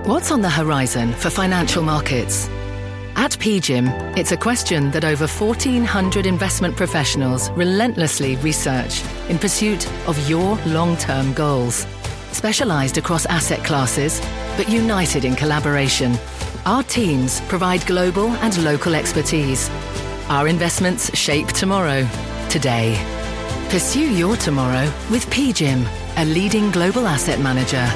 What's on the horizon for financial markets? At PGIM, it's a question that over 1,400 investment professionals relentlessly research in pursuit of your long-term goals. Specialized across asset classes, but united in collaboration, our teams provide global and local expertise. Our investments shape tomorrow, today. Pursue your tomorrow with PGIM, a leading global asset manager.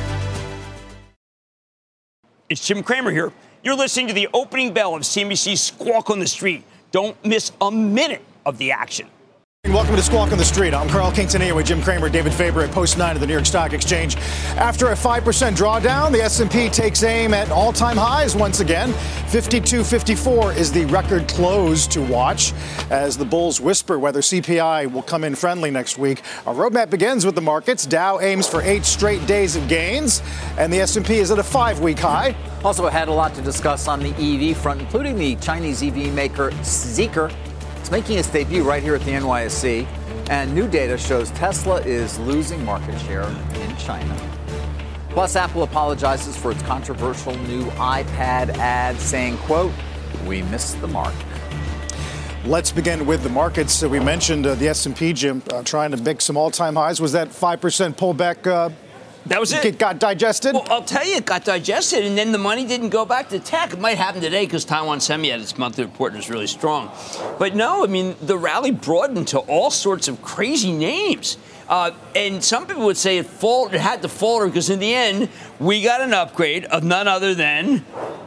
It's Jim Cramer here. You're listening to the opening bell of CNBC's Squawk on the Street. Don't miss a minute of the action. Welcome to Squawk on the Street. I'm Carl Quintanilla with Jim Cramer, David Faber at Post 9 of the New York Stock Exchange. After a 5% drawdown, the S&P takes aim at all-time highs once again. 52.54 is the record close to watch as the bulls whisper whether CPI will come in friendly next week. Our roadmap begins with the markets. Dow aims for 8 straight days of gains, and the S&P is at a 5-week high. Also had a lot to discuss on the EV front, including the Chinese EV maker Zeekr. It's making its debut right here at the NYSE, and new data shows Tesla is losing market share in China. Plus, Apple apologizes for its controversial new iPad ad, saying, quote, "We missed the mark." Let's begin with the markets. We mentioned the S&P, Jim, trying to make some all-time highs. Was that 5% pullback? That was it. It got digested? Well, I'll tell you, it got digested, and then the money didn't go back to tech. It might happen today because Taiwan Semi had its monthly report and is really strong. But no, I mean, the rally broadened to all sorts of crazy names. And some people would say it had to falter because in the end, we got an upgrade of none other than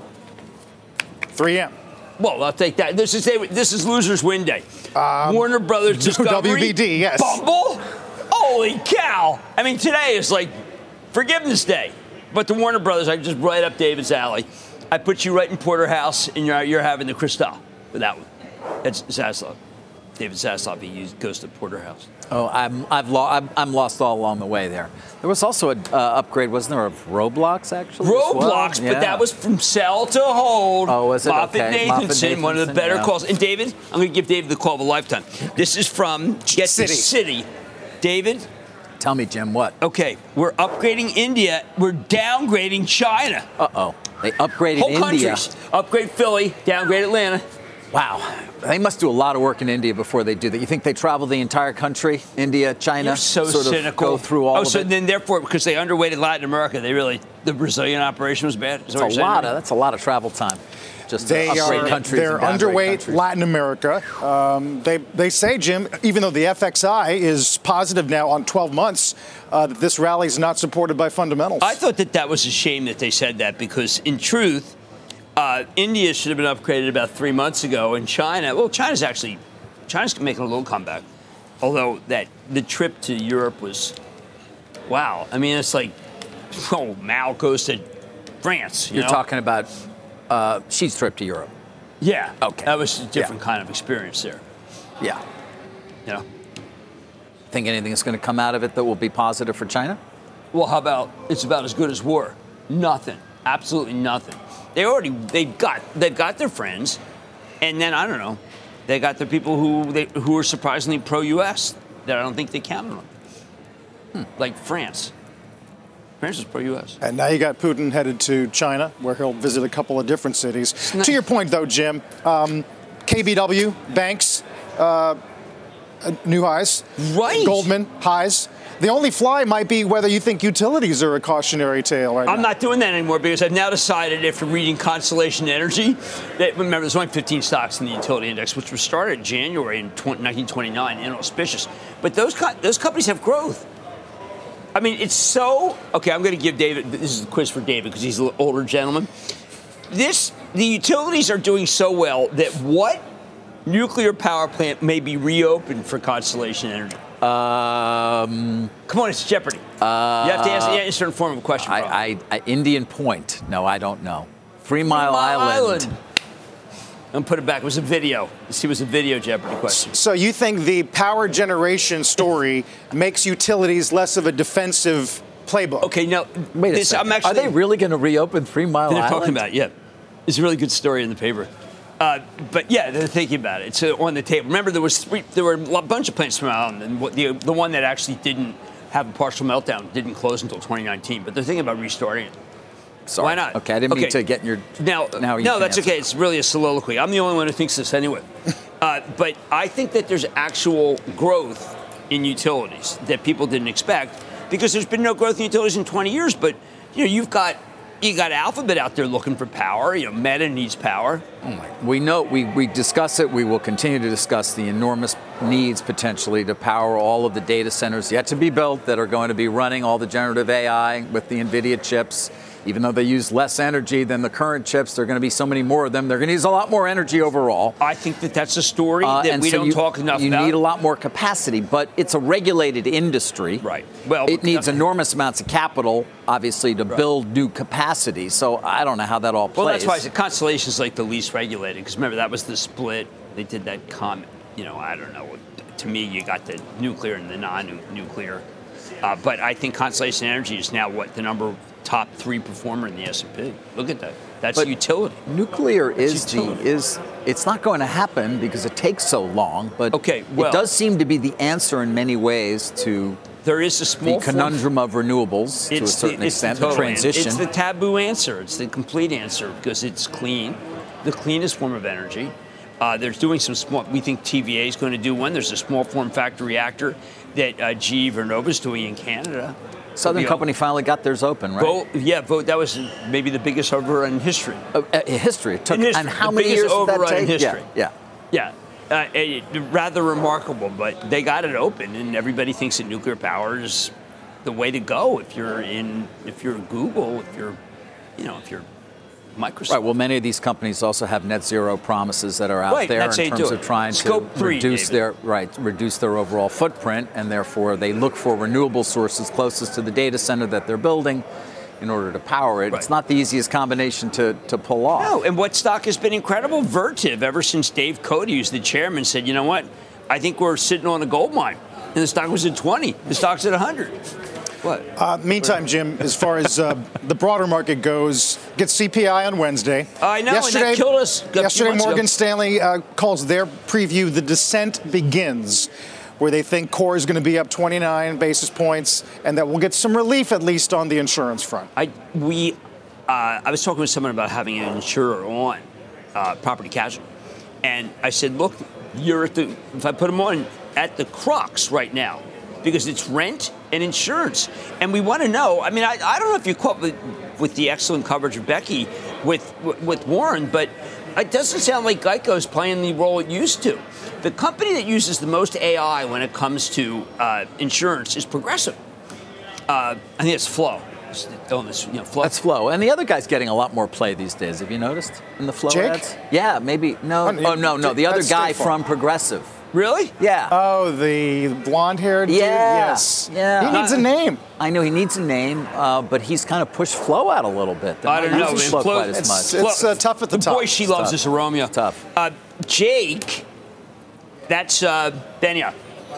3M. Well, I'll take that. This is losers win day. Warner Brothers Discovery. WBD, yes. Bumble. Holy cow. I mean, today is like Forgiveness Day. But the Warner Brothers, I just right up David's alley. I put you right in Porterhouse, and you're having the Cristal for that one. That's Zaslav. David Zaslav, he goes to Porterhouse. Oh, I'm lost all along the way there. There was also an upgrade, wasn't there, of Roblox, actually? Roblox, Yeah. But that was from sell to hold. Oh, was it? Moffett-Nathanson, one of the better yeah. calls. And David, I'm going to give David the call of a lifetime. This is from Get the City. David? Tell me, Jim, what? Okay, we're upgrading India. We're downgrading China. Uh-oh. They upgraded Whole India. Countries. Upgrade Philly, downgrade Atlanta. Wow. They must do a lot of work in India before they do that. You think they travel the entire country, India, China? You're so sort cynical. Of go through all of so it? then therefore, because they underweighted Latin America, the Brazilian operation was bad? That's a lot of travel time. Just to upgrade countries. They're underweight Latin America. They say, Jim, even though the FXI is positive now on 12 months, that this rally is not supported by fundamentals. I thought that was a shame that they said that because, in truth, India should have been upgraded about 3 months ago, and China's making a little comeback. Although the trip to Europe was, wow. I mean, it's like, Mao goes to France. You're talking about Xi's trip to Europe. Yeah. Okay. That was a different kind of experience there. Yeah. Yeah. Think anything is going to come out of it that will be positive for China? Well, how about it's about as good as war? Nothing. Absolutely nothing. They've got their friends, and then I don't know, they got their people who are surprisingly pro-U.S. that I don't think they counted on. Like France. France is pro-U.S. And now you got Putin headed to China, where he'll visit a couple of different cities. To your point, though, Jim, KBW, banks, new highs. Right. Goldman, highs. The only fly might be whether you think utilities are a cautionary tale right now. I'm not doing that anymore because I've now decided after reading Constellation Energy that, remember, there's only 15 stocks in the utility index, which was started in January in 1929, inauspicious. But those companies have growth. I mean, it's so... Okay, I'm going to give David... This is the quiz for David because he's an older gentleman. The utilities are doing so well that what nuclear power plant may be reopened for Constellation Energy? Come on, it's Jeopardy. You have to answer a certain form of a question. Indian Point. No, I don't know. 3 Mile Island. And put it back. It was a video. It was a video Jeopardy question. So you think the power generation story makes utilities less of a defensive playbook? Okay, now, wait a second. Are they really going to reopen 3 Mile Island? They're talking about it, yeah. It's a really good story in the paper. But yeah, they're thinking about it. It's on the table. Remember, there were a bunch of plants from Island, and the one that actually didn't have a partial meltdown didn't close until 2019. But they're thinking about restarting it. Sorry. Why not? Okay, I didn't mean to get in your... No, that's okay. It's really a soliloquy. I'm the only one who thinks this anyway. But I think that there's actual growth in utilities that people didn't expect because there's been no growth in utilities in 20 years. But, you've got Alphabet out there looking for power. Meta needs power. We know, we discuss it. We will continue to discuss the enormous needs potentially to power all of the data centers yet to be built that are going to be running all the generative AI with the NVIDIA chips. Even though they use less energy than the current chips, there are going to be so many more of them. They're going to use a lot more energy overall. I think that's a story that we don't talk enough about. You need a lot more capacity, but it's a regulated industry. Right. Well, it needs enormous amounts of capital, obviously, to build new capacity. So I don't know how that all plays. Well, that's why I said Constellation's like the least regulated, because remember, that was the split. They did that comment. I don't know. To me, you got the nuclear and the non-nuclear. But I think Constellation Energy is now the top 3 performer in the S&P. Look at that. That's utility. Nuclear it's not going to happen because it takes so long, but it does seem to be the answer in many ways to there is a small the conundrum of renewables to a certain extent, the transition. It's the taboo answer. It's the complete answer because it's clean, the cleanest form of energy. There's doing some small, we think TVA is going to do one. There's a small form factor reactor that GE Vernova is doing in Canada. Southern Company finally got theirs open, right? Vote. That was maybe the biggest overrun in history. History. It took, and how many years did that take? In history. Yeah. Rather remarkable, but they got it open, and everybody thinks that nuclear power is the way to go. If you're Google, if you're Microsoft. Right. Well, many of these companies also have net zero promises that are out there in terms of trying to reduce their overall footprint, and therefore they look for renewable sources closest to the data center that they're building in order to power it. Right. It's not the easiest combination to pull off. No, and what stock has been incredible? Vertiv, ever since Dave Cote, who's the chairman, said, you know what, I think we're sitting on a gold mine. And the stock was at 20. The stock's at 100. What? Meantime, Jim, as far as the broader market goes, gets CPI on Wednesday. I know, and that killed us. Yesterday, Morgan Stanley calls their preview "The Descent Begins," where they think core is going to be up 29 basis points, and that we'll get some relief at least on the insurance front. I was talking with someone about having an insurer on property casualty, and I said, look, if I put them on at the crux right now, because it's rent and insurance. And we want to know, I don't know if you caught with the excellent coverage of Becky with Warren, but it doesn't sound like Geico's playing the role it used to. The company that uses the most AI when it comes to insurance is Progressive. I think it's Flo. Flo. That's Flo. And the other guy's getting a lot more play these days. Have you noticed in the Flo ads? Yeah, maybe. No. No. The other guy from Progressive. Really? Yeah. Oh, the blonde-haired dude? Yes. Yeah. He needs a name. I know he needs a name, but he's kind of pushed Flo out a little bit. I don't know. Flo quite as much. It's tough at the top. The boy she loves is Romeo. Tough. Jake, that's Benya.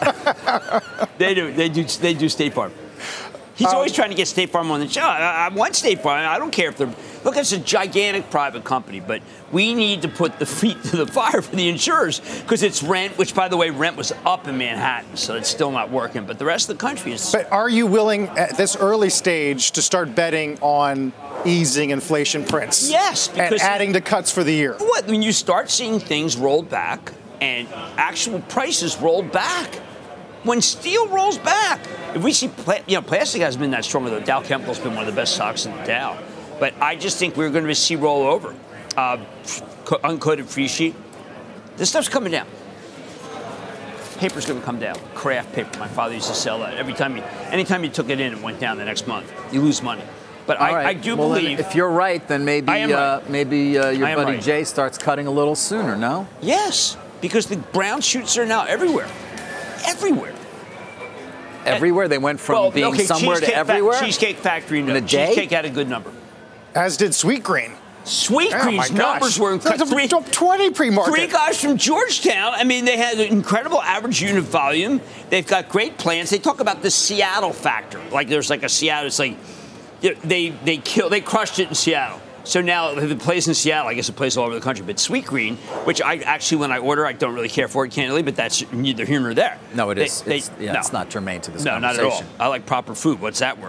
They do State Farm. He's always trying to get State Farm on the show. I want State Farm. I don't care if they're... Look, it's a gigantic private company, but we need to put the feet to the fire for the insurers because it's rent, which, by the way, rent was up in Manhattan, so it's still not working. But the rest of the country is... But are you willing, at this early stage, to start betting on easing inflation prints? Yes, because... And adding to cuts for the year? What? When you start seeing things rolled back and actual prices rolled back, when steel rolls back, if we see, plastic hasn't been that strong, though. Dow Chemical's been one of the best stocks in the Dow. But I just think we're going to see rollover. Uncoated free sheet. This stuff's coming down. Paper's going to come down. Kraft paper. My father used to sell that. Anytime you took it in, it went down the next month. You lose money. But I do believe... If you're right, then maybe your buddy Jay starts cutting a little sooner, no? Yes, because the brown shoots are now everywhere. Everywhere. Everywhere? They went from being somewhere to everywhere? Cheesecake Factory. In a day? Cheesecake had a good number. As did Sweetgreen. Sweetgreen's numbers were 20 pre-market. 3 guys from Georgetown. They had an incredible average unit volume. They've got great plans. They talk about the Seattle factor. Like there's like a Seattle. It's like they crushed it in Seattle. So now if it plays in Seattle, I guess it plays all over the country. But Sweetgreen, which I actually, when I order, I don't really care for it, candidly, but that's neither here nor there. No, it is. It's not germane to this conversation. No, not at all. I like proper food. What's that worth?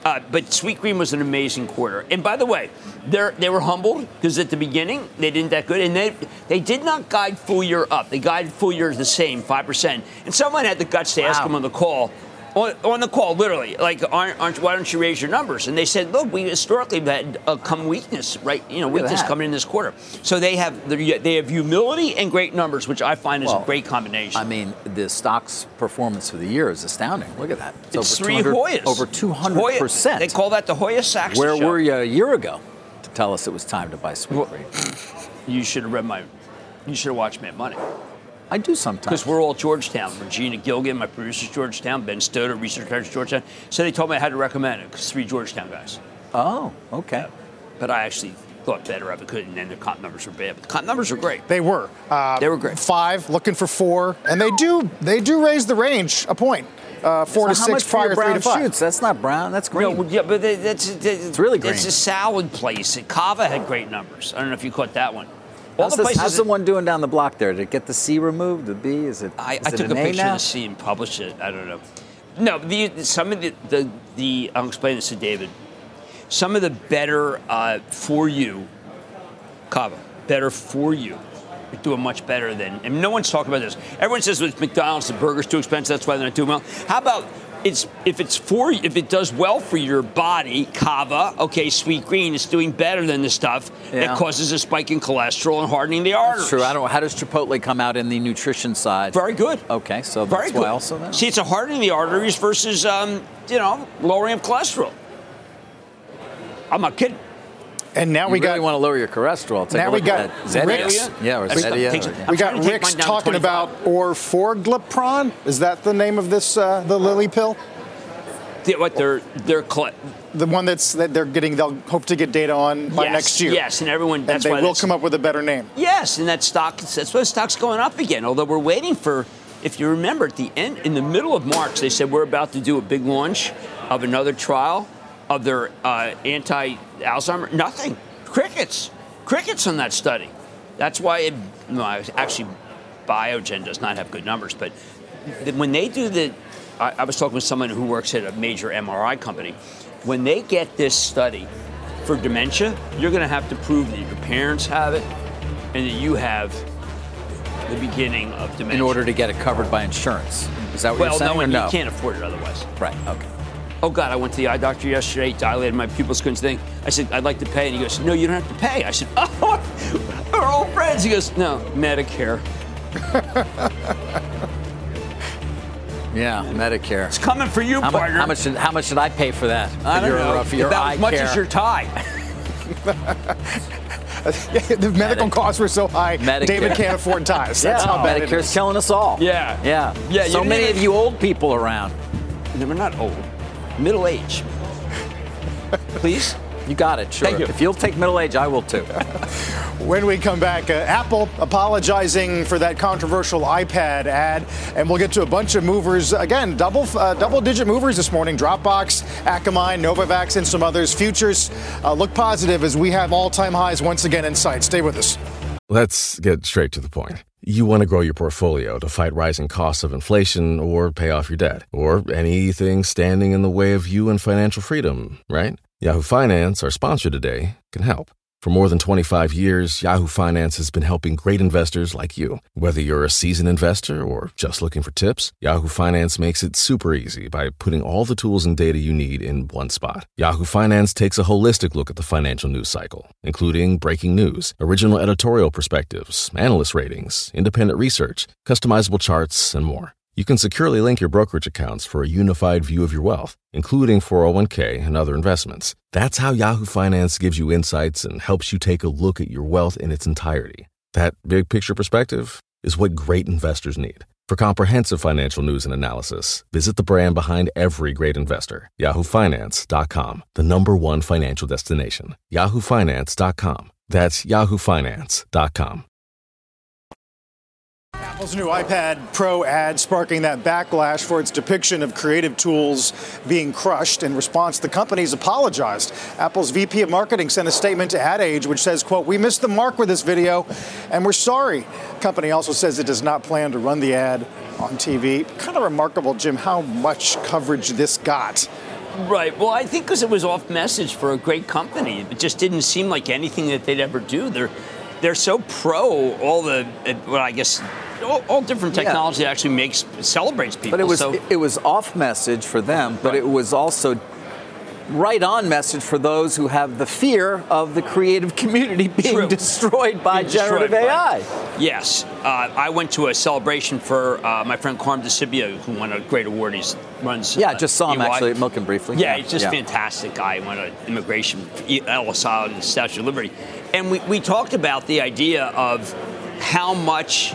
But Sweetgreen was an amazing quarter. And by the way, they were humbled because at the beginning they didn't that good, and they did not guide full year up. They guided full year the same, 5%. And someone had the guts to ask them on the call. On the call, literally, like, why don't you raise your numbers? And they said, look, we historically have had come weakness, right? Weakness coming in this quarter. So they have humility and great numbers, which I find is a great combination. I mean, the stock's performance for the year is astounding. Look at that. It's over 3 Hoyas. Over 200%. They call that the Hoya Sachs Where show. were you a year ago to tell us it was time to buy Sweetgreen? You should have watched Mad Money. I do sometimes. Because we're all Georgetown. Regina Gilgan, my producer's Georgetown. Ben Stoddard, research director's Georgetown. So they told me I had to recommend it because 3 Georgetown guys. Oh, okay. But I actually thought better of it, and then the comp numbers were bad. But the comp numbers were great. They were. They were great. 5, looking for 4, and they do raise the range a point. 4 to 6 prior, 3 to 5. Shoots? That's not brown. That's green. No, yeah, but it's really green. It's a salad place. Kava had great numbers. I don't know if you caught that one. How's the one doing down the block there? Did it get the C removed? The B? Is it? I took a picture of the C and published it. I don't know. No, some of the I'll explain this to David. Some of the better for you, Kava, better for you, are doing much better than. And no one's talking about this. Everyone says with McDonald's the burger's too expensive. That's why they're not doing well. How about? If it does well for your body, Kava, okay, Sweetgreen is doing better than the stuff that causes a spike in cholesterol and hardening the arteries. That's true. How does Chipotle come out in the nutrition side? Very good. Okay, so very that's good. Why also then? See, it's a hardening the arteries versus lowering of cholesterol. I'm not kidding. And now we really want to lower your cholesterol. Now we got Rick's. Yeah, or Zetia. We got Rick's talking about orforglipron. Is that the name of this the Lilly pill? The one that they'll hope to get data on by next year. Yes, and everyone. That's why they will come up with a better name. Yes, and that's why the stock's going up again. Although we're waiting for, if you remember, at the end, in the middle of March, they said we're about to do a big launch of another trial of their anti-Alzheimer. Nothing. Crickets on that study. That's why actually Biogen does not have good numbers. But when they do I was talking with someone who works at a major MRI company. When they get this study for dementia, you're going to have to prove that your parents have it and that you have the beginning of dementia. In order to get it covered by insurance. Is that what you're saying? Well, no, you can't afford it otherwise. Right, okay. Oh, God, I went to the eye doctor yesterday, dilated my pupils, couldn't think. I said, I'd like to pay. And he goes, no, you don't have to pay. I said, oh, we're old friends. He goes, no, Medicare. Yeah, Medicare. It's coming for you, partner. How much should I pay for that? I don't know. For your about eye as much care? as your tie. The medical costs were so high, Medicare. David can't afford ties. That's how bad Medicare's killing us all. Yeah. So many of you old people around. No, we're not old. Middle age. Please? You got it, sure. Thank you. If you'll take middle age, I will too. When we come back, Apple apologizing for that controversial iPad ad, and we'll get to a bunch of movers. Again, double-digit movers this morning. Dropbox, Akamai, Novavax, and some others. Futures look positive as we have all-time highs once again in sight. Stay with us. Let's get straight to the point. You want to grow your portfolio to fight rising costs of inflation or pay off your debt, or anything standing in the way of you and financial freedom, right? Yahoo Finance, our sponsor today, can help. For more than 25 years, Yahoo Finance has been helping great investors like you. Whether you're a seasoned investor or just looking for tips, Yahoo Finance makes it super easy by putting all the tools and data you need in one spot. Yahoo Finance takes a holistic look at the financial news cycle, including breaking news, original editorial perspectives, analyst ratings, independent research, customizable charts, and more. You can securely link your brokerage accounts for a unified view of your wealth, including 401k and other investments. That's how Yahoo Finance gives you insights and helps you take a look at your wealth in its entirety. That big picture perspective is what great investors need. For comprehensive financial news and analysis, visit the brand behind every great investor, yahoofinance.com, the #1 financial destination, yahoofinance.com. That's yahoofinance.com. Apple's new iPad Pro ad sparking that backlash for its depiction of creative tools being crushed. In response, the company's apologized. Apple's VP of Marketing sent a statement to Ad Age which says, quote, "We missed the mark with this video and we're sorry." The company also says it does not plan to run the ad on TV. Kind of remarkable, Jim, how much coverage this got Right. Well, I think because it was off message for a great company. It just didn't seem like anything that they'd ever do. They're so pro all the, well, I guess, all different technology that actually celebrates people. But it was off message for them, but it was also right on message for those who have the fear of the creative community being destroyed by generative AI. Yes. I went to a celebration for my friend Carm DeCibio, who won a great award. He runs. Yeah, I just saw him EY. actually at Milken briefly. Yeah, he's just a fantastic guy. He won an immigration, Ellis Island, and Statue of Liberty. And we talked about the idea of how much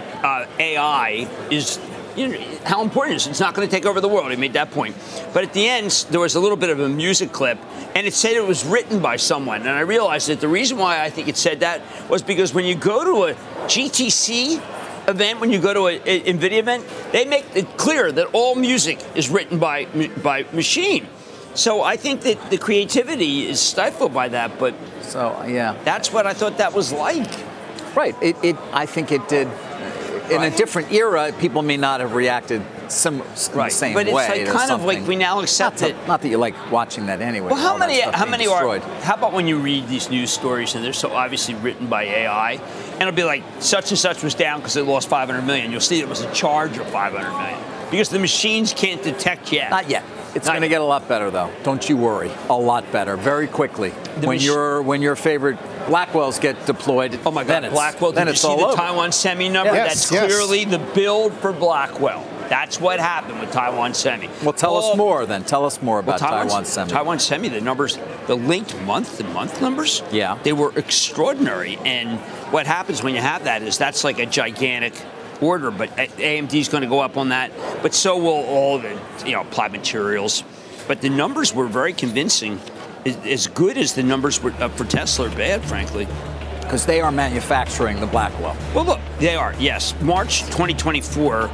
AI is, how important it is. It's not going to take over the world. He made that point. But at the end, there was a little bit of a music clip, and it said it was written by someone. And I realized that the reason why I think it said that was because when you go to a GTC event, when you go to an NVIDIA event, they make it clear that all music is written by machine. So I think that the creativity is stifled by that. But that's what I thought that was like. Right. I think it did. In a different era, people may not have reacted the same way. But it's like kind of like we now accept it. Not that you like watching that anyway. Well, how many are? How about when you read these news stories and they're so obviously written by AI, and it'll be like such and such was down because it lost 500 million. You'll see it was a charge of 500 million because the machines can't detect yet. Not yet. It's going to get a lot better, though. Don't you worry. A lot better, very quickly. When your favorite Blackwells get deployed, oh my God, Blackwell! Did you see the Taiwan Semi number? Yes, That's clearly the build for Blackwell. That's what happened with Taiwan Semi. Well, tell us more then. Tell us more about Taiwan Semi. Taiwan Semi, the numbers, the linked month-to-month numbers, they were extraordinary. And what happens when you have that is that's like a gigantic order, but AMD's going to go up on that, but so will all the Applied Materials. But the numbers were very convincing, as good as the numbers were for Tesla are bad, frankly. Because they are manufacturing the Blackwell. Well, look, they are, yes. March 2024,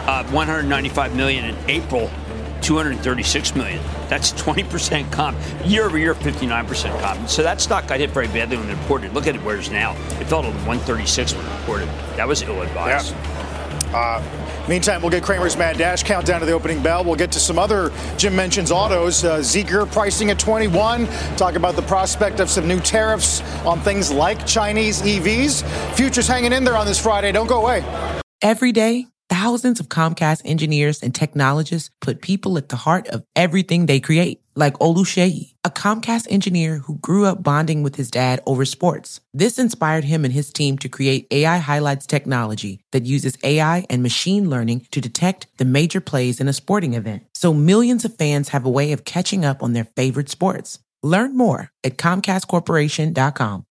195 million. In April, 236 million. That's 20% comp. Year over year, 59% comp. So that stock got hit very badly when it reported. Look at it where it is now. It fell to 136 when it reported. That was ill-advised. Yeah. Meantime, we'll get Cramer's Mad Dash countdown to the opening bell. We'll get to some other, Jim mentions autos. Zeekr pricing at 21. Talk about the prospect of some new tariffs on things like Chinese EVs. Futures hanging in there on this Friday. Don't go away. Every day, thousands of Comcast engineers and technologists put people at the heart of everything they create. Like Oluseyi, a Comcast engineer who grew up bonding with his dad over sports. This inspired him and his team to create AI Highlights technology that uses AI and machine learning to detect the major plays in a sporting event. So millions of fans have a way of catching up on their favorite sports. Learn more at ComcastCorporation.com.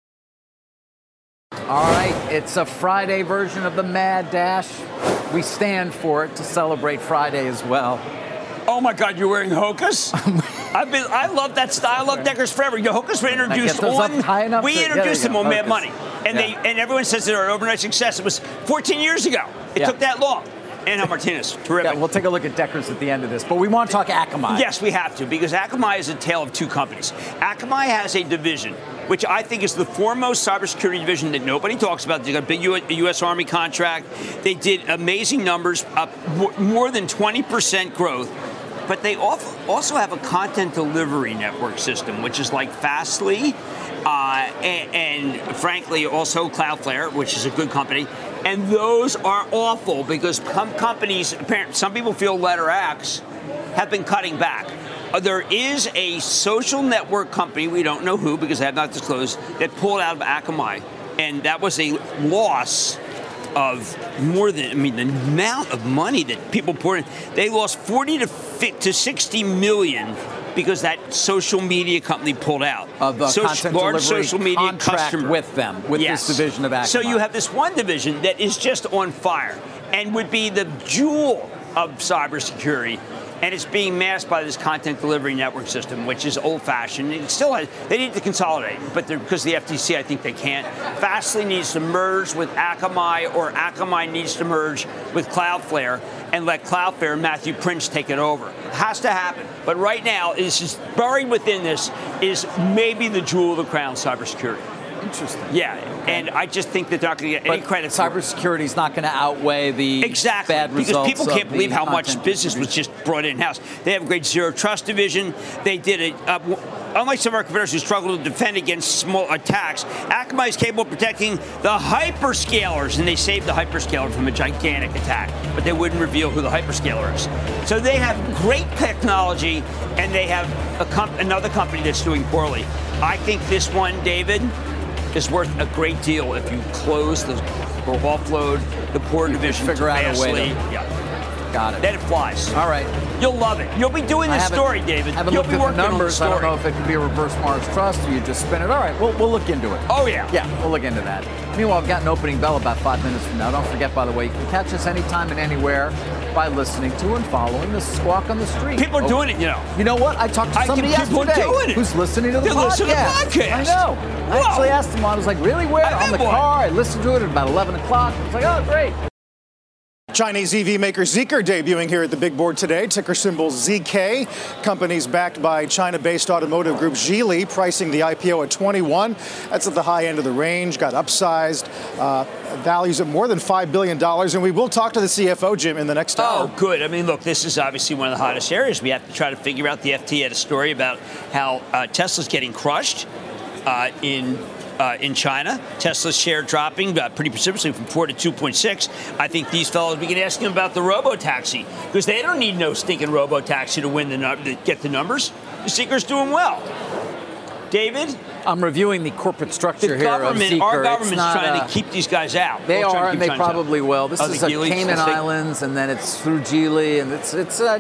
All right, it's a Friday version of the Mad Dash. We stand for it to celebrate Friday as well. Oh my God, you're wearing Hokas? I love that style. I love Deckers forever. Hokas were introduced on. We introduced them on Mad Money, and and everyone says they're an overnight success. It was 14 years ago. It took that long. Angel Martinez, terrific. Yeah, we'll take a look at Deckers at the end of this, but we want to talk Akamai. Yes, we have to, because Akamai is a tale of two companies. Akamai has a division, which I think is the foremost cybersecurity division that nobody talks about. They got a big U.S. Army contract. They did amazing numbers, up more than 20% growth. But they also have a content delivery network system, which is like Fastly, and frankly, also Cloudflare, which is a good company. And those are awful because companies, apparently, some people feel Letter X, have been cutting back. There is a social network company, we don't know who because they have not disclosed, that pulled out of Akamai. And that was a loss of more than, the amount of money that people poured in. They lost 40 to 60 million because that social media company pulled out. Of the content large delivery social media customer with them, with this division of Akamai. So you have this one division that is just on fire and would be the jewel of cybersecurity. And it's being masked by this content delivery network system, which is old-fashioned. It still has, they need to consolidate, but because of the FTC, I think they can't. Fastly needs to merge with Akamai, or Akamai needs to merge with Cloudflare and let Cloudflare, Matthew Prince, take it over. It has to happen. But right now, it's just buried within this is maybe the jewel of the crown, cybersecurity. Interesting. Yeah, and I just think that they're not going to get any credit. Cybersecurity is not going to outweigh the bad results. Because people can't believe how much business was just brought in-house. They have a great zero trust division. They did it. Unlike some of our competitors who struggle to defend against small attacks, Akamai is capable of protecting the hyperscalers, and they saved the hyperscaler from a gigantic attack, but they wouldn't reveal who the hyperscaler is. So they have great technology, and they have another company that's doing poorly. I think this one, David, is worth a great deal if you close or offload the core division. Figure out a way to. Yeah. Got it. Then it flies. All right. You'll love it. You'll be doing this story, David. You'll be working on the numbers. I don't know if it could be a reverse Morris Trust or you just spin it. All right, we'll look into it. Oh, yeah. Yeah, we'll look into that. Meanwhile, I've got an opening bell about 5 minutes from now. Don't forget, by the way, you can catch us anytime and anywhere by listening to and following the Squawk on the Street. People are doing it, you know. You know what? I talked to somebody yesterday who's listening to the podcast. I know. I actually asked him, I was like, really, where? On the car. I listened to it at about 11 o'clock. I was like, oh, great. Chinese EV maker Zeekr debuting here at the big board today. Ticker symbol ZK. Companies backed by China-based automotive group Geely, pricing the IPO at 21. That's at the high end of the range. Got upsized. Values of more than $5 billion. And we will talk to the CFO, Jim, in the next hour. Oh, good. I mean, look, this is obviously one of the hottest areas. We have to try to figure out. The FT had a story about how Tesla's getting crushed in China. Tesla's share dropping pretty precipitously from 4 to 2.6. I think these fellows, we can ask them about the robo-taxi, because they don't need no stinking robo-taxi to win to get the numbers. The Zeekr's doing well. David? I'm reviewing the corporate structure here of Zeekr. Our government's trying to keep these guys out. They are, and they probably will. This is Geely, Cayman Islands, and then it's through Geely, and it's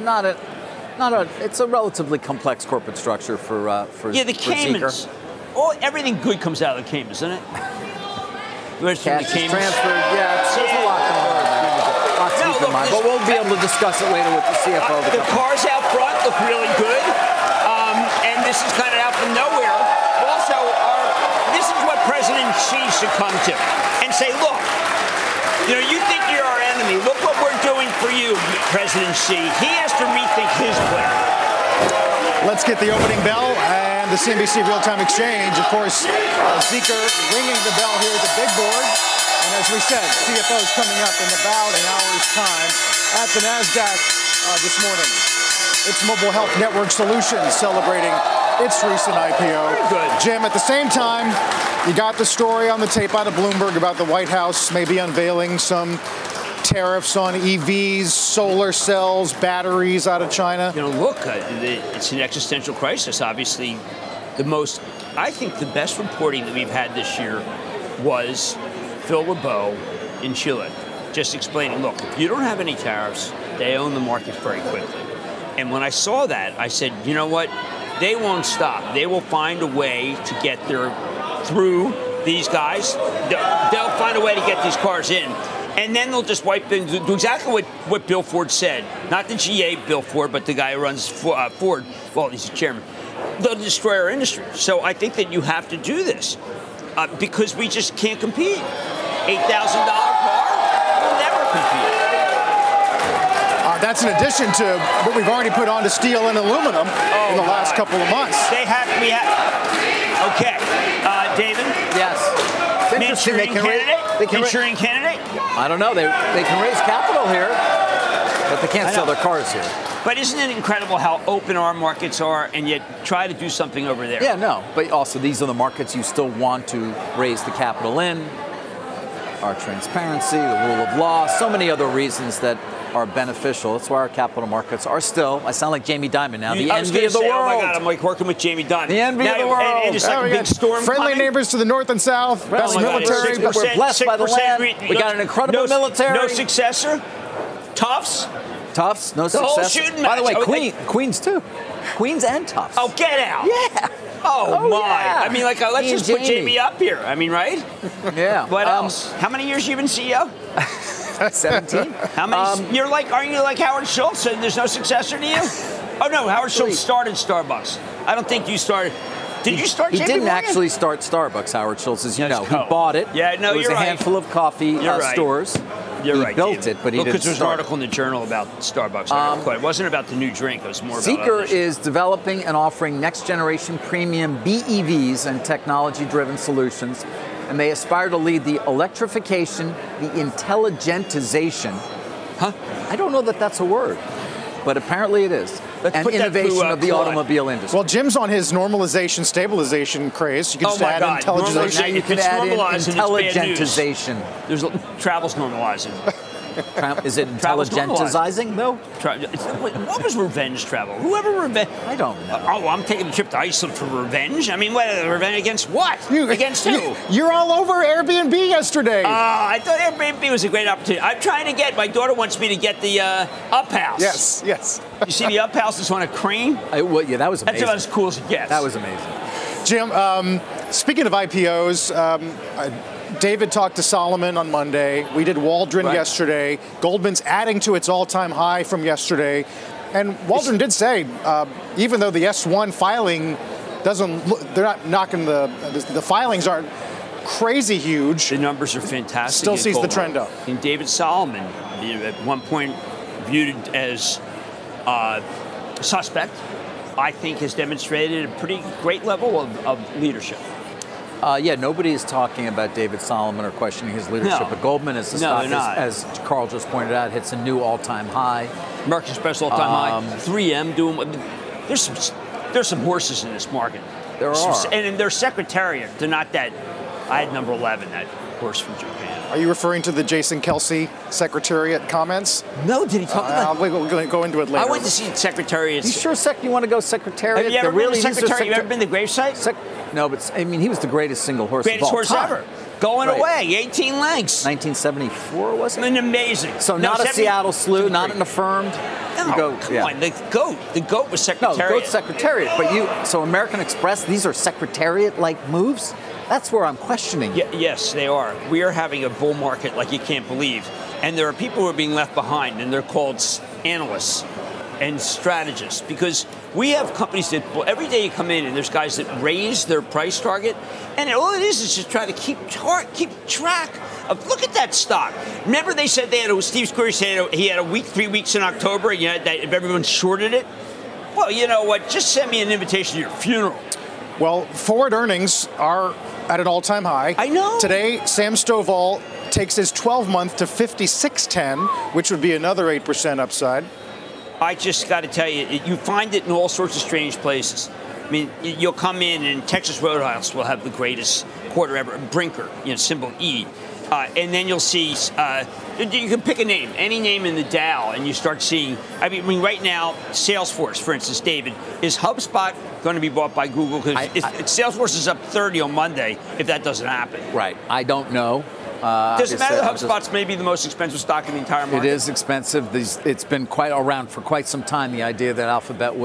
a relatively complex corporate structure for the Caymans. Zeekr. Everything good comes out of the Caymans, doesn't it? Cash is transferred. Yeah, there's a lot going on. But we'll be able to discuss it later with the CFO. The cars out front look really good, and this is kind of out from nowhere. Also, this is what President Xi should come to and say, look, you think you're our enemy. Look what we're doing for you, President Xi. He has to rethink his plan. Let's get the opening bell and the CNBC Real-Time Exchange. Of course, Zeekr ringing the bell here at the big board. And as we said, CFO's coming up in about an hour's time at the NASDAQ this morning. It's Mobile Health Network Solutions celebrating its recent IPO. Good. Jim, at the same time, you got the story on the tape out of Bloomberg about the White House maybe unveiling some tariffs on EVs, solar cells, batteries out of China. Look, it's an existential crisis. Obviously, I think the best reporting that we've had this year was Phil LeBeau in Chile, just explaining, look, if you don't have any tariffs, they own the market very quickly. And when I saw that, I said, you know what? They won't stop. They will find a way to get through these guys. They'll find a way to get these cars in. And then they'll just do exactly what Bill Ford said. Not the GA Bill Ford, but the guy who runs Ford. Well, he's the chairman. They'll destroy our industry. So I think that you have to do this because we just can't compete. $8,000 car, we'll never compete. That's in addition to what we've already put on to steel and aluminum in the last couple of months. Okay. David? Yes. Manchurian candidate? I don't know. They can raise capital here, but they can't sell their cars here. But isn't it incredible how open our markets are and yet try to do something over there? Yeah, no. But also these are the markets you still want to raise the capital in. Our transparency, the rule of law, so many other reasons that are beneficial. That's why our capital markets are still, I sound like Jamie Dimon now, the envy of the world. Oh my God, I'm like working with Jamie Dimon. The envy of the world. And it's like a big storm friendly coming. neighbors to the north and south, best military. We're blessed by the land. We got an incredible military. No successor. Tufts, no successor. The whole shooting match. By the way, Queens too. Queens and Tufts. Oh, get out. Yeah. Oh my. Yeah. I mean, let's just put Jamie up here. I mean, right? Yeah. What else? How many years you been CEO? 17. How many? Aren't you like Howard Schultz? And there's no successor to you? Oh no, Howard Schultz started Starbucks. I don't think you started. Did you start He JP didn't Morgan? actually start Starbucks, Howard Schultz, as you know. Co. He bought it. Yeah, no, it was you're a right. handful of coffee stores. You're he right. built David. it, but he didn't because there's an start article in the Journal about Starbucks. It wasn't about the new drink. It was more about Zeekr others. is developing and offering next-generation premium BEVs and technology-driven solutions, and they aspire to lead the electrification, the intelligentization. Huh? I don't know that that's a word, but apparently it is. Let's and put that innovation through, of the Claude. automobile industry. Well, Jim's on his normalization, stabilization craze. You can Oh just my add God. intelligence. now you If can it's add in normalizing, it's bad news. intelligentization. There's travel's normalizing. Is it Travel's intelligentizing, though? What was revenge travel? Whoever revenge? I don't know. Oh, I'm taking a trip to Iceland for revenge. I mean, what revenge against what? Against who? You're all over Airbnb yesterday. I thought Airbnb was a great opportunity. I'm trying to get. My daughter wants me to get the Up House. Yes. You see the Up House is on a crane. Yeah, that was amazing. That's about as cool as it gets. That was amazing. Jim, speaking of IPOs, David talked to Solomon on Monday. We did Waldron yesterday. Goldman's adding to its all-time high from yesterday. And Waldron did say, even though the S1 filing doesn't look, they're not knocking the filings aren't crazy huge. The numbers are fantastic. Still sees the trend up. And David Solomon, at one point viewed as suspect, I think has demonstrated a pretty great level of leadership. Nobody is talking about David Solomon or questioning his leadership. No. But Goldman, as the No, stock, they're not. as Carl just pointed out, hits a new all-time high. American Express all-time high. 3M doing what? There's some horses in this market. There are. And their secretariat, they're not that. I had number 11, that horse from Japan. Are you referring to the Jason Kelsey Secretariat comments? No, did he talk about? We're going to go into it later. I went to see Secretariat. You sure, you want to go Secretariat? Have you ever been to Secretariat? You ever been to the gravesite? No, but I mean, he was the greatest single horse Greatest of all horse time. ever. Going Right. away, 18 lengths. 1974, was it? And amazing. So not a Seattle slew, not an affirmed. No, You go, come on. The goat was No, Secretariat. go Secretariat. But so American Express, these are Secretariat-like moves? That's where I'm questioning. Yes, they are. We are having a bull market like you can't believe. And there are people who are being left behind, and they're called analysts and strategists, because we have companies that every day you come in and there's guys that raise their price target, and all it is just try to keep track of. Look at that stock. Remember they said Steve Squire said he had a week, 3 weeks in October, and that if everyone shorted it. Well, you know what? Just send me an invitation to your funeral. Well, forward earnings are at an all-time high. I know. Today, Sam Stovall takes his 12-month to 56.10, which would be another 8% upside. I just got to tell you, you find it in all sorts of strange places. I mean, you'll come in and Texas Roadhouse will have the greatest quarter ever, Brinker, symbol E. And then you'll see, you can pick a name, any name in the Dow, and you start seeing, I mean right now, Salesforce, for instance, David, is HubSpot going to be bought by Google? Because Salesforce is up 30 on Monday if that doesn't happen. Right. I don't know. Doesn't matter that HubSpot's maybe the most expensive stock in the entire market. It is expensive. It's been quite around for quite some time, the idea that Alphabet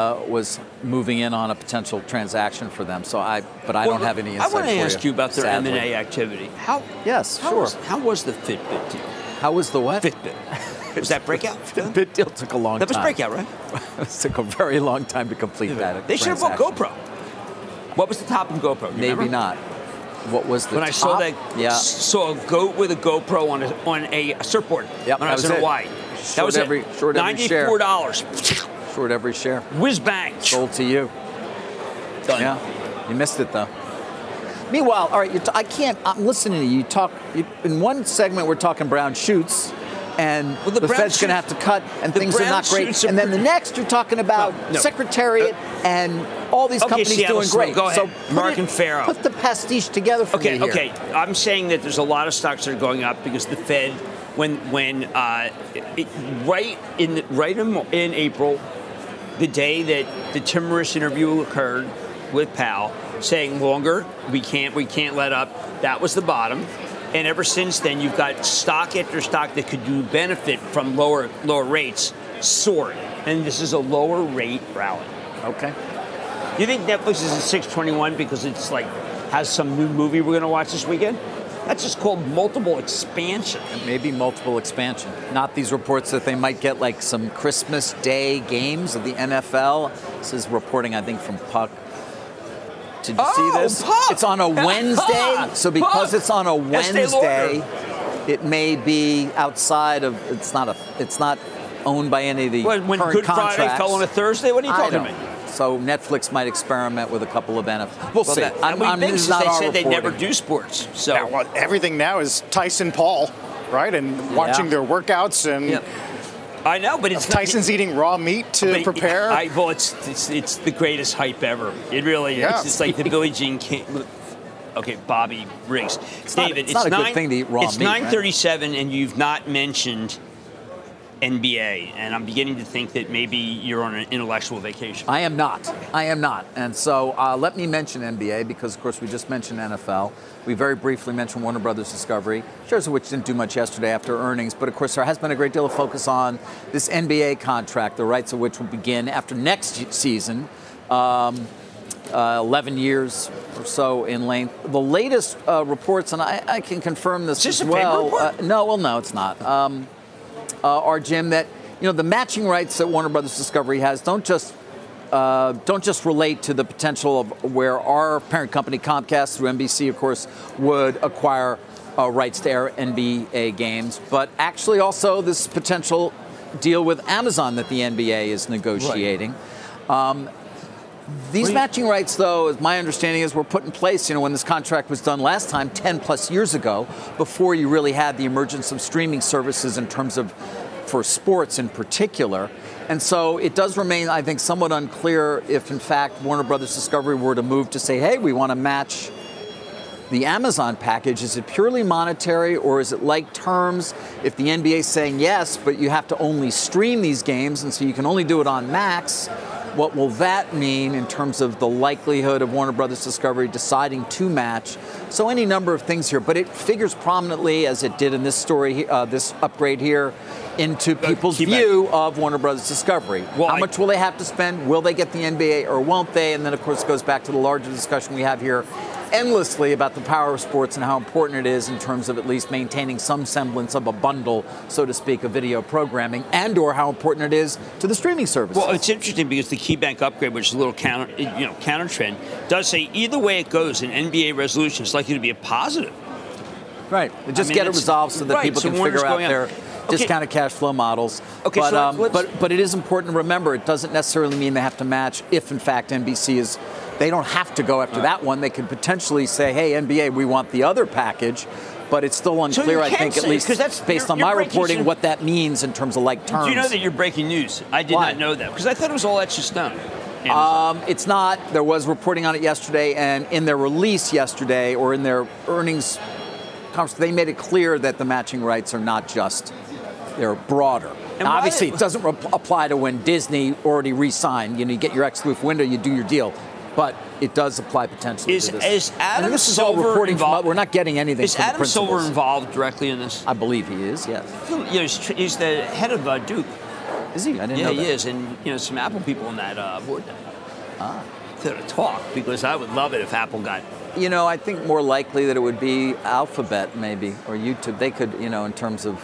was moving in on a potential transaction for them. But I don't have any insight. I want to ask you about their sadly. M&A activity. How was the Fitbit deal? How was the what? Fitbit. Was that breakout? Fitbit deal took a long time. That was breakout, right? It took a very long time to complete that. They should have bought GoPro. What was the top in GoPro? Maybe not. What was the when top? I saw that, saw a goat with a GoPro on a surfboard when I was in Hawaii. That was short every share. $94. Short every share. Whiz bang. Sold to you. Done. Yeah, you missed it though. Meanwhile, all right, I'm listening to you talk. In one segment, we're talking brown shoots, and the Fed's going to have to cut, and things are not great. And then the next, you're talking about Secretariat and all these companies doing great. Go ahead. So American Pharoah. Put the pastiche together for me here. Okay. I'm saying that there's a lot of stocks that are going up because the Fed, right in April, the day that the Tim Morris interview occurred with Powell, saying longer, we can't let up. That was the bottom. And ever since then, you've got stock after stock that could do benefit from lower rates soaring. And this is a lower rate rally. Okay. You think Netflix is at 621 because it's has some new movie we're going to watch this weekend? That's just called multiple expansion. Maybe multiple expansion. Not these reports that they might get some Christmas Day games of the NFL. This is reporting, I think, from Puck. Did you see this? Puff. It's on a Wednesday. So because it's on a Wednesday, it may be outside of. It's not owned by any of the when current Good contracts. Friday fell on a Thursday. What are you talking about? So Netflix might experiment with a couple of NFL. We'll see. They said they never do sports. So everything now is Tyson Paul, right? And watching their workouts and. Yeah. I know, but it's Tyson's eating raw meat to prepare. It's the greatest hype ever. It really is. Yeah. It's like the Billie Jean King. Okay, Bobby Riggs. David, it's not a good thing to eat raw meat. It's 9:37, and you've not mentioned NBA, and I'm beginning to think that maybe you're on an intellectual vacation. I am not. And so let me mention NBA because, of course, we just mentioned NFL. We very briefly mentioned Warner Brothers Discovery, shares of which didn't do much yesterday after earnings. But, of course, there has been a great deal of focus on this NBA contract, the rights of which will begin after next season, 11 years or so in length. The latest reports, and I can confirm this as well. No, it's not. Are, Jim, that the matching rights that Warner Brothers Discovery has don't just relate to the potential of where our parent company Comcast through NBC, of course, would acquire rights to air NBA games, but actually also this potential deal with Amazon that the NBA is negotiating. Right. These matching rights, though, as my understanding is, were put in place, when this contract was done last time, 10 plus years ago, before you really had the emergence of streaming services in terms of for sports in particular. And so it does remain, I think, somewhat unclear if, in fact, Warner Brothers Discovery were to move to say, hey, we want to match the Amazon package. Is it purely monetary, or is it like terms? If the NBA is saying yes, but you have to only stream these games, and so you can only do it on Max, what will that mean in terms of the likelihood of Warner Brothers Discovery deciding to match? So any number of things here, but it figures prominently, as it did in this story, this upgrade here, into people's view of Warner Brothers Discovery. How much will they have to spend? Will they get the NBA or won't they? And then, of course, it goes back to the larger discussion we have here endlessly about the power of sports and how important it is in terms of at least maintaining some semblance of a bundle, so to speak, of video programming, and or how important it is to the streaming services. Well, it's interesting because the KeyBank upgrade, which is a little counter trend, does say either way it goes, an NBA resolution is likely to be a positive. Right. Just get it resolved so that people can figure out their discounted cash flow models. Okay, but it is important to remember it doesn't necessarily mean they have to match if, in fact, NBC is. They don't have to go after that one. They could potentially say, hey, NBA, we want the other package. But it's still unclear, I think, at least based on my reporting, what that means in terms of like terms. Do you know that you're breaking news? I did not know that because I thought it was all etched in stone. It's not. There was reporting on it yesterday, and in their release yesterday or in their earnings conference, they made it clear that the matching rights are not just, they're broader. Now, obviously, it doesn't apply to when Disney already re-signed. You get your exclusive window, you do your deal. But it does apply potentially to this. Is Adam this Silver is all reporting involved? We're not getting anything is from the Adam principals. Silver involved directly in this? I believe he is, yes. He's the head of Duke. Is he? I didn't know that. Yeah, he is. And, some Apple people on that board. To talk, because I would love it if Apple got... I think more likely that it would be Alphabet maybe, or YouTube. They could, in terms of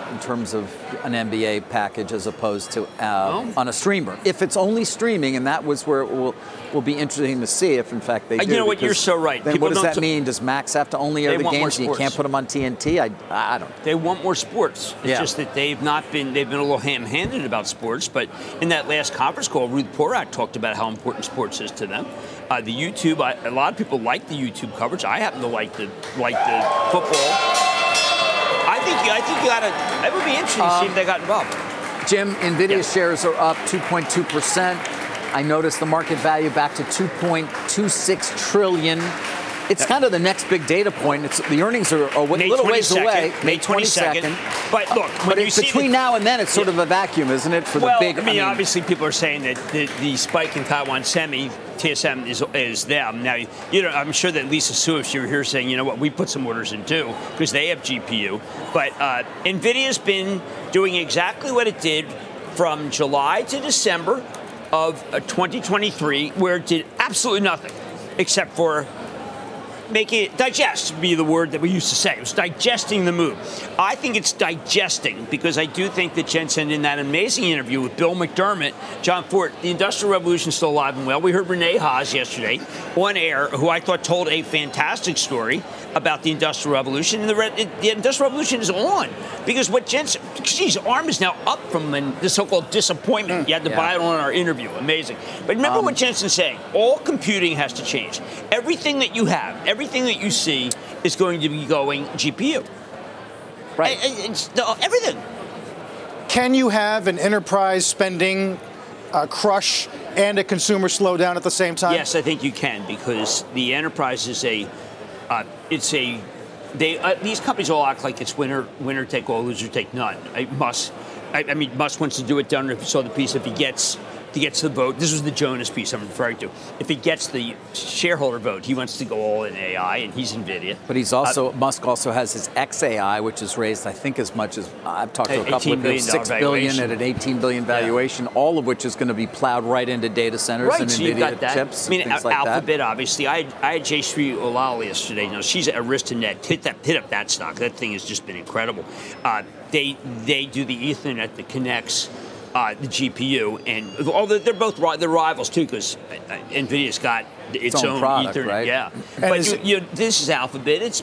an NBA package as opposed to on a streamer. If it's only streaming, and that was where it will be interesting to see if, in fact, they do. You know what? You're so right. Then what does that mean? Does Max have to only air the games and you can't put them on TNT? I don't. They want more sports. It's just that they've been a little ham-handed about sports. But in that last conference call, Ruth Porat talked about how important sports is to them. The YouTube, a lot of people like the YouTube coverage. I happen to like the football. I think you got to. It would be interesting to see if they got involved. Jim, NVIDIA shares are up 2.2%. I noticed the market value back to $2.26 trillion. It's kind of the next big data point. The earnings are a little ways away. May 22nd. But look, but it's between now and then, it's sort of a vacuum, isn't it? For the big. Obviously, people are saying that the spike in Taiwan Semi. TSM is them. Now, I'm sure that Lisa Su, if she were here, saying, we put some orders in too, because they have GPU. But NVIDIA's been doing exactly what it did from July to December of 2023, where it did absolutely nothing except for make it digest would be the word that we used to say. It was digesting the move. I think it's digesting because I do think that Jensen, in that amazing interview with Bill McDermott, John Ford, the Industrial Revolution is still alive and well. We heard Renee Haas yesterday on air, who I thought told a fantastic story about the Industrial Revolution. And the Industrial Revolution is on because what Jensen, geez, ARM is now up from the so-called disappointment. You had to buy it on our interview. Amazing. But remember what Jensen's saying. All computing has to change. Everything that you have, everything that you see is going to be going GPU. Right. Everything. Can you have an enterprise spending crush and a consumer slowdown at the same time? Yes, I think you can because the enterprise is these companies all act like it's winner take all, loser take none. Musk wants to do it down. If you saw the piece, if he gets the vote, this was the Jonas piece I'm referring to. If he gets the shareholder vote, he wants to go all in AI, and he's NVIDIA. But he's also Musk also has his XAI, which is raised, I think, as much as I've talked to a couple of people, $6 billion at an $18 billion valuation, all of which is going to be plowed right into data centers and so NVIDIA chips. I mean, things like Alphabet, that. Obviously. I had Jayshree Ullal yesterday. You know, she's at Aristanet. Hit up that stock. That thing has just been incredible. They do the Ethernet that connects the GPU, and although they're both they're rivals too, because NVIDIA's got its own product, Ethernet, right? Yeah. But this is Alphabet. It's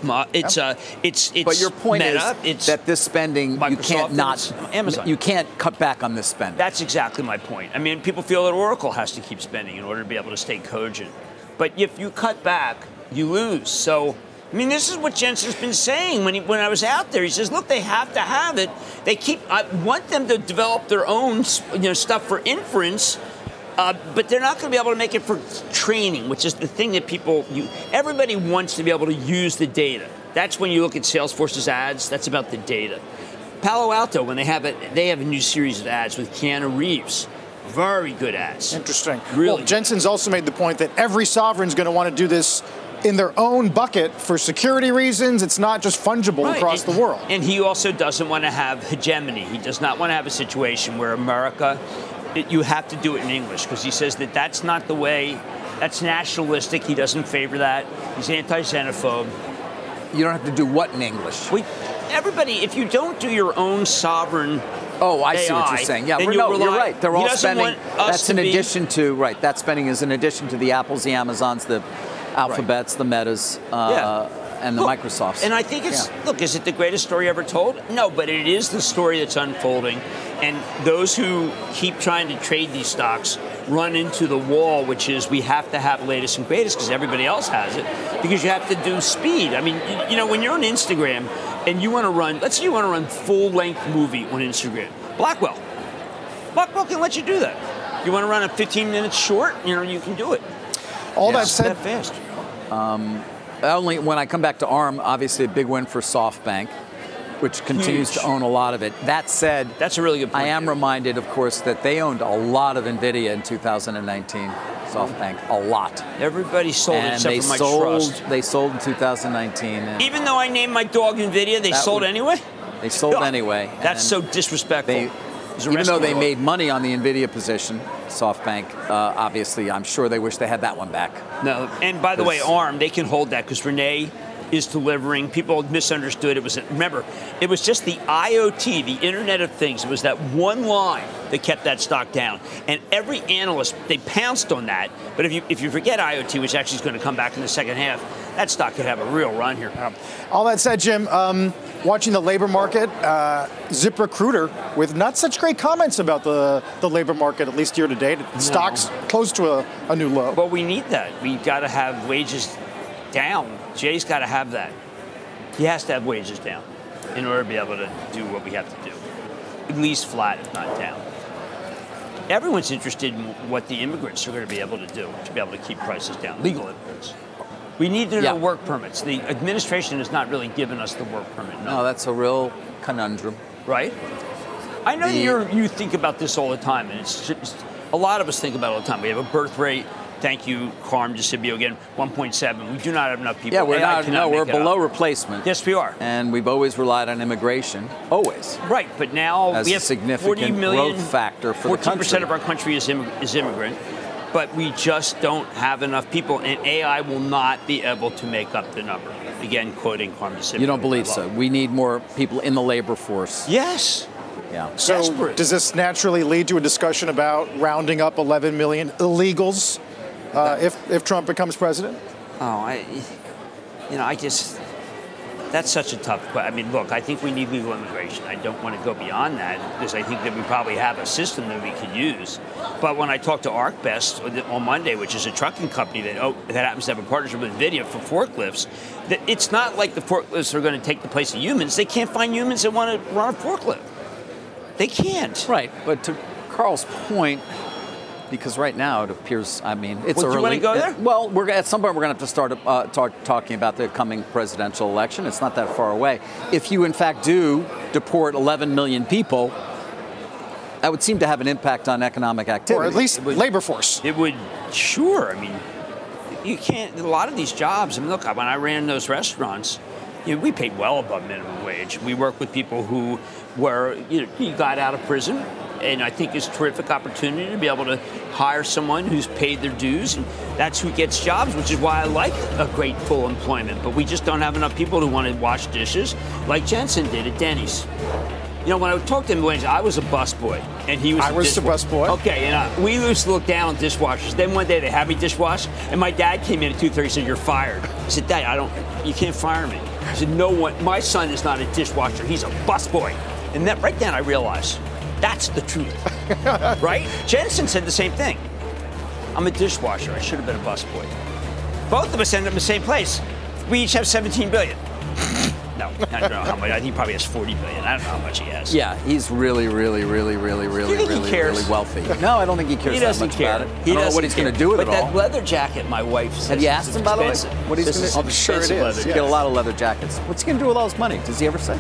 But your point Meta, is that this spending Microsoft, Amazon. You can't cut back on this spending. That's exactly my point. I mean, people feel that Oracle has to keep spending in order to be able to stay cogent, but if you cut back, you lose. So. I mean, this is what Jensen's been saying when I was out there. He says, look, they have to have it. I want them to develop their own stuff for inference, but they're not going to be able to make it for training, which is the thing that everybody wants to be able to use the data. That's when you look at Salesforce's ads. That's about the data. Palo Alto, when they have a new series of ads with Keanu Reeves. Very good ads. Interesting. Really. Well, Jensen's also made the point that every sovereign's going to want to do this in their own bucket for security reasons. It's not just fungible across the world. And he also doesn't want to have hegemony. He does not want to have a situation where America, you have to do it in English, because he says that that's not the way, that's nationalistic. He doesn't favor that. He's anti-xenophobe. You don't have to do what in English? Everybody, if you don't do your own sovereign I see what you're saying. Yeah, you're right. They're all spending. That's in addition to, right, that spending is in addition to the Apples, the Amazons, the Alphabets, the Metas, and the Microsofts. And I think is it the greatest story ever told? No, but it is the story that's unfolding. And those who keep trying to trade these stocks run into the wall, which is we have to have latest and greatest because everybody else has it, because you have to do speed. I mean, when you're on Instagram and you want to run, let's say you want to run full-length movie on Instagram, Blackwell can let you do that. You want to run a 15 minutes short, you can do it. All that said, fast. Only when I come back to ARM, obviously a big win for SoftBank, which continues to own a lot of it. That said, that's a really good point. I am reminded, of course, that they owned a lot of NVIDIA in 2019. SoftBank, a lot. Everybody sold and except for my trust. They sold in 2019. Even though I named my dog NVIDIA, they sold anyway? They sold anyway. That's so disrespectful. Even though they made money on the NVIDIA position, SoftBank, obviously, I'm sure they wish they had that one back. No, and by the way, ARM, they can hold that because Renee is delivering. People misunderstood. It was just the IoT, the Internet of Things. It was that one line that kept that stock down. And every analyst, they pounced on that. But if you forget IoT, which actually is going to come back in the second half, that stock could have a real run here. All that said, Jim, watching the labor market, ZipRecruiter with not such great comments about the labor market, at least year to date. Stocks close to a new low. Well, we need that. We've got to have wages down. Jay's got to have that. He has to have wages down in order to be able to do what we have to do. At least flat, if not down. Everyone's interested in what the immigrants are going to be able to do to be able to keep prices down. Legal immigrants. We need to know work permits. The administration has not really given us the work permit. No, that's a real conundrum. Right? I know you think about this all the time, and it's just, a lot of us think about it all the time. We have a birth rate. Thank you, Carm DeCibio again. 1.7. We do not have enough people. Yeah, we're below replacement. Yes, we are. And we've always relied on immigration. Always. Right, but now as we have a significant 40 million growth factor for the country. 14% of our country is immigrant. but we just don't have enough people, and AI will not be able to make up the number. Again, quoting Carmen Sibia. You don't believe so? We need more people in the labor force. Yes. Yeah. So Desperate. does this naturally lead to a discussion about rounding up 11 million illegals if Trump becomes president? That's such a tough question. I mean, look, I think we need legal immigration. I don't want to go beyond that because I think that we probably have a system that we could use. But when I talked to ArcBest on Monday, which is a trucking company that happens to have a partnership with NVIDIA for forklifts, that it's not like the forklifts are going to take the place of humans. They can't find humans that want to run a forklift. They can't. Right. But to Carl's point, because right now it appears, it's early. Do you want to go there? Well, at some point we're going to have to start talking about the coming presidential election. It's not that far away. If you, in fact, do deport 11 million people, that would seem to have an impact on economic activity. Or at least labor force. It would, sure. I mean, you can't, a lot of these jobs, look, when I ran those restaurants, we paid well above minimum wage. We worked with people who were, you got out of prison. And I think it's a terrific opportunity to be able to hire someone who's paid their dues, and that's who gets jobs, which is why I like a great full employment. But we just don't have enough people who want to wash dishes like Jensen did at Denny's. When I talked to him, I was a busboy, and he was I was a busboy. Okay, and we used to look down on dishwashers. Then one day they had me dishwash, and my dad came in at 2:30 and said, "You're fired." I said, "Dad, you can't fire me." He said, "No one, my son is not a dishwasher. He's a busboy." And that right then I realized, that's the truth, right? Jensen said the same thing. I'm a dishwasher. I should have been a busboy. Both of us ended up in the same place. We each have $17 billion. No, I don't know how much. I think he probably has $40 billion. I don't know how much he has. Yeah, he's really wealthy. No, I don't think he cares that much about it. I don't know what he's going to do with it all. But that leather jacket, my wife says, have you asked him, by the way? What he's going to do? I'm sure it is. He get a lot of leather jackets. What's he going to do with all his money? Does he ever say?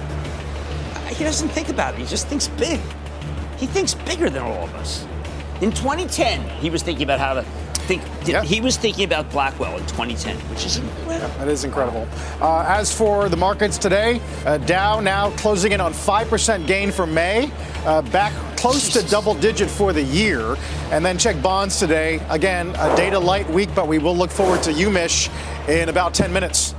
He doesn't think about it. He just thinks big. He thinks bigger than all of us. In 2010, he was thinking about how to think. Yeah. He was thinking about Blackwell in 2010, which is incredible. That is incredible. As for the markets today, Dow now closing in on 5% gain for May, back close to double digit for the year. And then check bonds today. Again, a data light week, but we will look forward to UMich in about 10 minutes.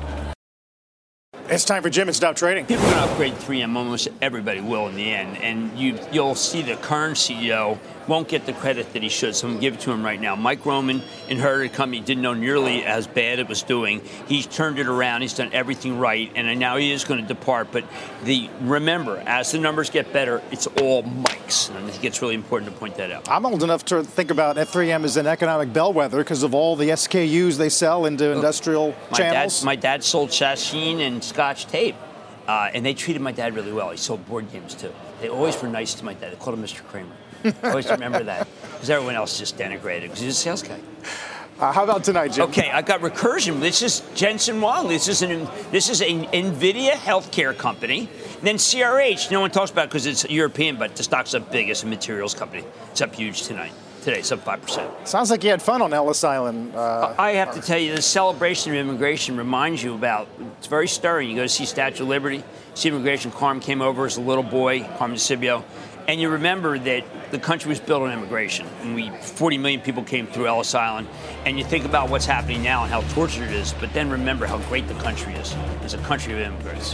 It's time for Jim. It's Dow Trading. People are going to upgrade 3M. Almost everybody will in the end. And you'll see the current CEO won't get the credit that he should. So I'm going to give it to him right now. Mike Roman inherited a company, didn't know nearly as bad it was doing. He's turned it around. He's done everything right. And now he is going to depart. But remember, as the numbers get better, it's all Mike's. And I think it's really important to point that out. I'm old enough to think about F3M as an economic bellwether because of all the SKUs they sell into industrial channels. My dad sold Shashin and Scotch tape. And they treated my dad really well. He sold board games, too. They always were nice to my dad. They called him Mr. Kramer. I always remember that. Because everyone else just denigrated because he's a sales guy. How about tonight, Jim? Okay, I got Recursion. This is Jensen Huang. This is an NVIDIA healthcare company. And then CRH, no one talks about it because it's European, but the stock's up big. It's a materials company. It's up huge tonight. Today, it's up 5%. Sounds like you had fun on Ellis Island. I have to tell you, the celebration of immigration reminds you about, it's very stirring. You go to see Statue of Liberty, see immigration. Carmen came over as a little boy, Carmen Sibio. And you remember that the country was built on immigration. And 40 million people came through Ellis Island. And you think about what's happening now and how tortured it is. But then remember how great the country is. It's a country of immigrants.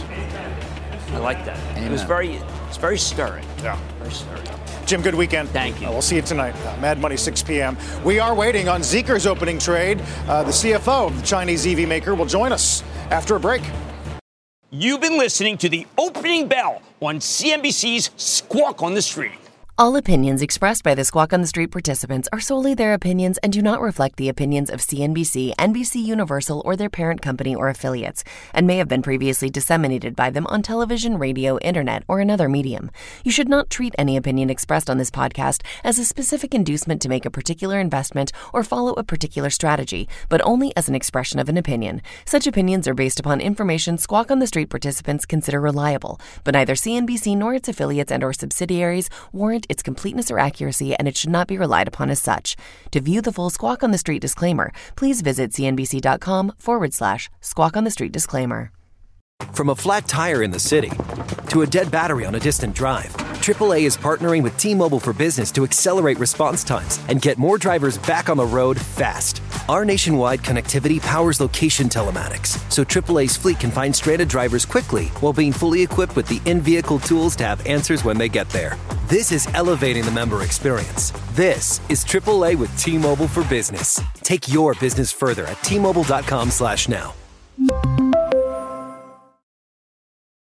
I like that. Amen. It's very stirring. Yeah. Very stirring. Jim, good weekend. Thank you. We'll see you tonight. Mad Money, 6 p.m. We are waiting on Zeekr's opening trade. The CFO of the Chinese EV maker will join us after a break. You've been listening to the opening bell on CNBC's Squawk on the Street. All opinions expressed by the Squawk on the Street participants are solely their opinions and do not reflect the opinions of CNBC, NBC Universal, or their parent company or affiliates, and may have been previously disseminated by them on television, radio, internet, or another medium. You should not treat any opinion expressed on this podcast as a specific inducement to make a particular investment or follow a particular strategy, but only as an expression of an opinion. Such opinions are based upon information Squawk on the Street participants consider reliable, but neither CNBC nor its affiliates and or subsidiaries warrant its completeness or accuracy, and it should not be relied upon as such. To view the full Squawk on the Street disclaimer, please visit cnbc.com/Squawk on the Street disclaimer. From a flat tire in the city to a dead battery on a distant drive, AAA is partnering with T-Mobile for Business to accelerate response times and get more drivers back on the road fast. Our nationwide connectivity powers location telematics, so AAA's fleet can find stranded drivers quickly while being fully equipped with the in-vehicle tools to have answers when they get there. This is elevating the member experience. This is AAA with T-Mobile for Business. Take your business further at T-Mobile.com/now.